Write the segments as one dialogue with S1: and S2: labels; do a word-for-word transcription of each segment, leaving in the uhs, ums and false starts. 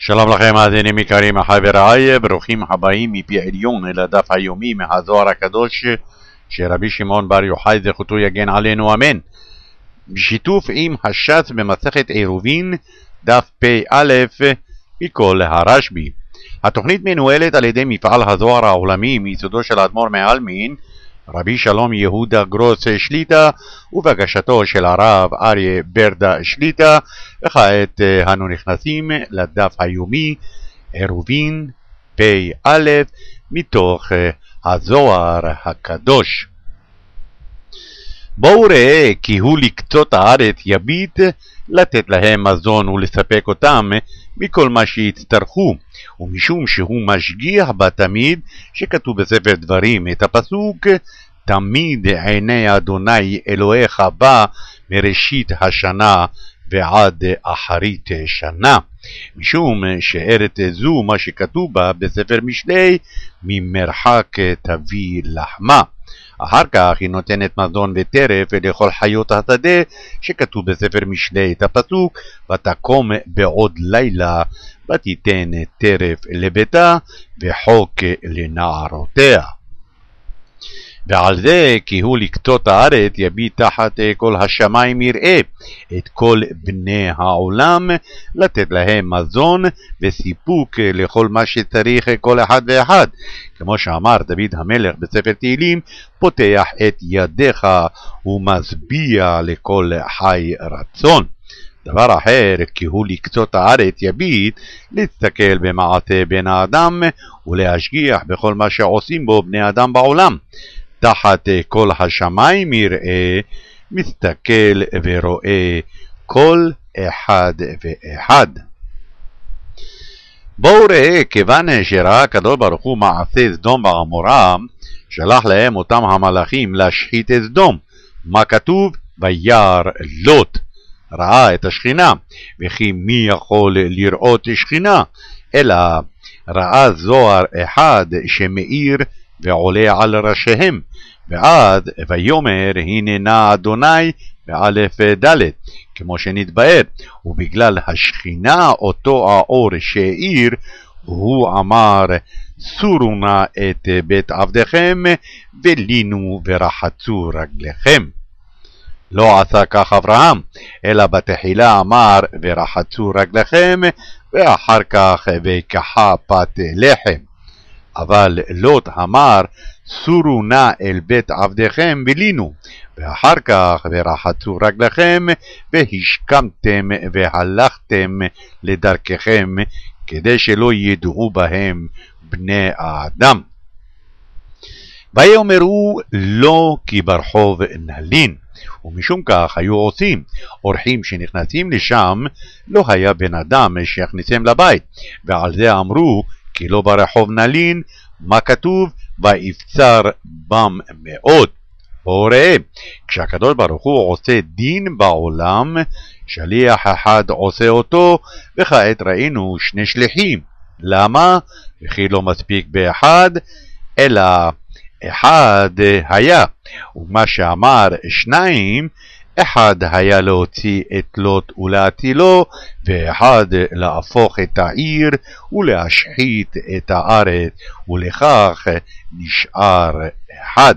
S1: שלום לכם מאזינים יקרים, אחי ורעי, ברוכים הבאים מפי עליון אל הדף היומי מהזוהר הקדוש שרבי שמעון בר יוחאי זכותו יגן עלינו אמן, בשיתוף עם הש"ס במסכת עירובין דף פ"א מכל הרשב"י. התוכנית מנוהלת על ידי מפעל הזוהר העולמי מיסודו של האדמו"ר מעלמין רבי שלום יהודה גרוס שליטה ובקשתו של הרב אריה ברדה שליטה. וכעת אנו נכנסים לדף היומי עירובין פ"א מתוך הזוהר הקדוש. בואו ראה כי הוא לקצות הארץ יביט, לתת להם מזון ולספק אותם מכל מה שיצטרכו, ומשום שהוא משגיח בתמיד, שכתוב בספר דברים את הפסוק תמיד עיני אדוני אלוהיך בא מראשית השנה ועד אחרית שנה, משום שארץ זו מה שכתוב בה בספר משלי ממרחק תביא לחמה. אחר כך היא נותנת מזון וטרף לכל חיות השדה, שכתוב בספר משלי את הפסוק ותקום בעוד לילה ותיתן טרף לביתה וחוק לנערותיה. ועל זה כי הוא לקצות הארץ יביט תחת כל השמיים יראה את כל בני העולם, לתת להם מזון וסיפוק לכל מה שצריך כל אחד ואחד, כמו שאמר דוד המלך בספר תהילים פותח את ידיך ומשביע לכל חי רצון. דבר אחר כי הוא לקצות הארץ יביט להסתכל במעשה בן האדם ולהשגיח בכל מה שעושים בו בני אדם בעולם, תחת כל השמיים יראה, מסתכל ורואה כל אחד ואחד. בואו ראה, כיוון שראה הקדוש ברוך הוא מעשה סדום ועמורה, שלח להם אותם המלאכים להשחית את סדום. מה כתוב? וירא לוט, ראה את השכינה, וכי מי יכול לראות שכינה? אלא ראה זוהר אחד שמאיר ועולה על ראשיהם, ואז ויאמר הנה נא אדוני באלף ד', כמו שנתבאר, ובגלל השכינה אותו האור שהאיר, הוא אמר סורו נא את בית עבדכם ולינו ורחצו רגליכם. לא עשה כך אברהם, אלא בתחילה אמר ורחצו רגליכם, ואחר כך ויקחה פת לחם. אבל לוט אמר סורו נא אל בית עבדכם ולינו, ואחר כך ורחצו רגליכם והשכמתם והלכתם לדרככם, כדי שלא ידעו בהם בני האדם. ויאמרו לא כי ברחוב נלין, ומשום כך היו עושים. אורחים שנכנסים לשם לא היה בן אדם שיכניסם לבית, ועל זה אמרו כי לא ברחוב נלין. מה כתוב? ויבצר בם מאוד. בואו ראה, כשהקדוש ברוך הוא עושה דין בעולם, שליח אחד עושה אותו, וכעת ראינו שני שליחים. למה? וכי לא מספיק באחד, אלא אחד היה, ומה שאמר שניים, אחד היה להוציא את לוט ולהטילו, ואחד להפוך את העיר ולהשחית את הארץ, ולכך נשאר אחד.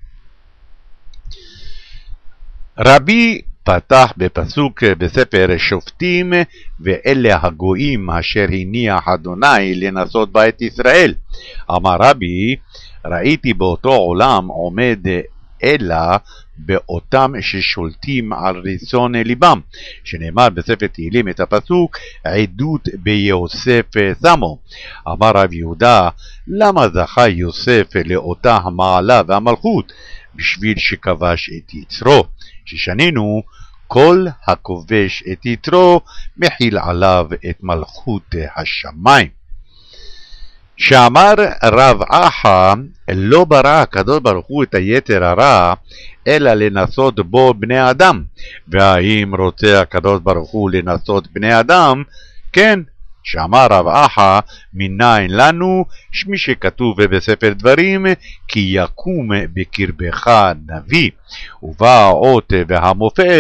S1: רבי פתח בפסוק בספר שופטים, ואלה הגויים אשר הניח אדוני לנסות בית ישראל. אמר רבי, ראיתי באותו עולם עומד אלא באותם ששולטים על רצון ליבם, שנאמר בספר תהילים את הפסוק עדות ביוסף שמו. אמר רב יהודה, למה זכה יוסף לאותה המעלה והמלכות? בשביל שכבש את יצרו, ששנינו כל הכובש את יתרו מכיל עליו את מלכות השמיים. שאמר רב אחא, לא ברא הקדוש ברוך הוא את היתר הרע אלא לנסות בו בני אדם, והאם רוצה הקדוש ברוך הוא לנסות בני אדם? כן. שאמר רב אחא, מניין לנו שמי שכתוב בספר דברים כי יקום בקרבך נביא, ובא האות והמופת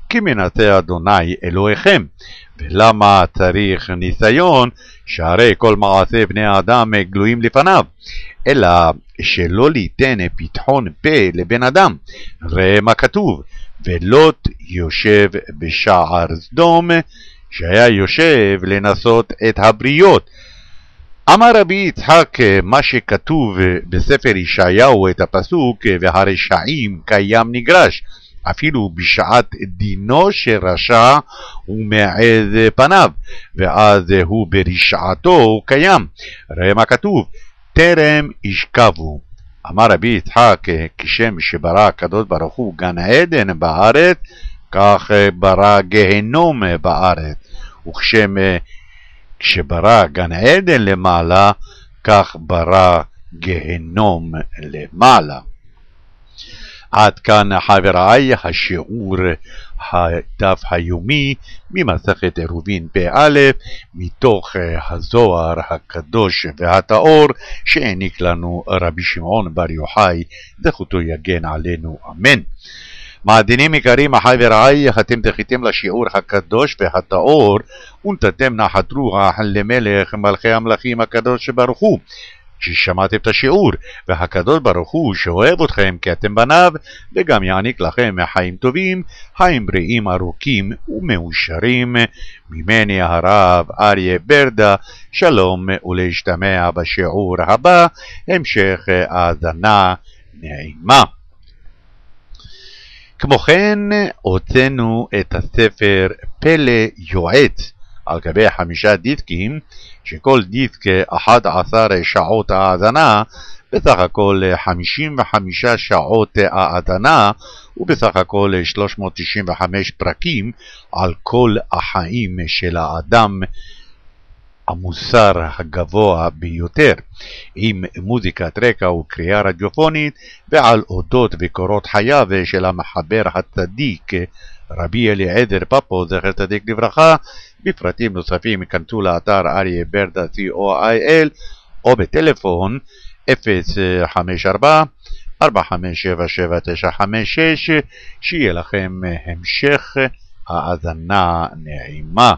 S1: כי מנסה אדוני אלוהיכם. ולמה צריך ניסיון? שהרי כל מעשה בני האדם גלויים לפניו, אלא שלא ליתן פתחון פה לבן אדם. ראה מה כתוב, ולוט יושב בשער סדום, שהיה יושב לנסות את הבריות. אמר רבי יצחק, מה שכתוב בספר ישעיהו את הפסוק, והרשעים קיים נגרש, אפילו בשעת דינו של רשע הוא מעז פניו, ואז הוא ברשעתו קיים. ראה מה כתוב, טרם ישכבו. אמר רבי יצחק, כשם שברא הקדוש ברוך הוא גן עדן בארץ, כך ברא גהנום בארץ, וכשם כשברא גן עדן למעלה, כך ברא גהנום למעלה. עד כאן חבריי השיעור הדף היומי ממסכת עירובין פ"א מתוך הזוהר הקדוש והטהור שהעניק לנו רבי שמעון בר יוחאי, זכותו יגן עלינו אמן. מעדינים יקרים חבריי, אתם זכיתם לשיעור הקדוש והטהור ונתתם נחת רוח למלך מלכי המלכים הקדוש ברוך הוא. ששמעתם את השיעור, והקדוש ברוך הוא שאוהב אתכם כי אתם בניו, וגם יעניק לכם חיים טובים, חיים בריאים ארוכים ומאושרים. ממני הרב אריה ברדה, שלום ולהשתמע בשיעור הבא, המשך האזנה נעימה. כמו כן הוצאנו את הספר פלא יועץ על גבי חמישה דיסקים, שכל דיסק אחת עשרה שעות האזנה, בסך הכל חמישים וחמש שעות האזנה, ובסך הכל שלוש מאות תשעים וחמש פרקים על כל החיים של האדם, המוסר הגבוה ביותר, עם מוזיקת רקע וקריאה רדיופונית, ועל אודות וקורות חייו של המחבר הצדיק רבי אליעזר פפו זכר צדיק לברכה. בפרטים נוספים יכנסו לאתר אריה ברדה סי או איי אל או בטלפון אפס חמש ארבע ארבע חמש שבע שבע תשע חמש שש. שיהיה לכם המשך האזנה נעימה.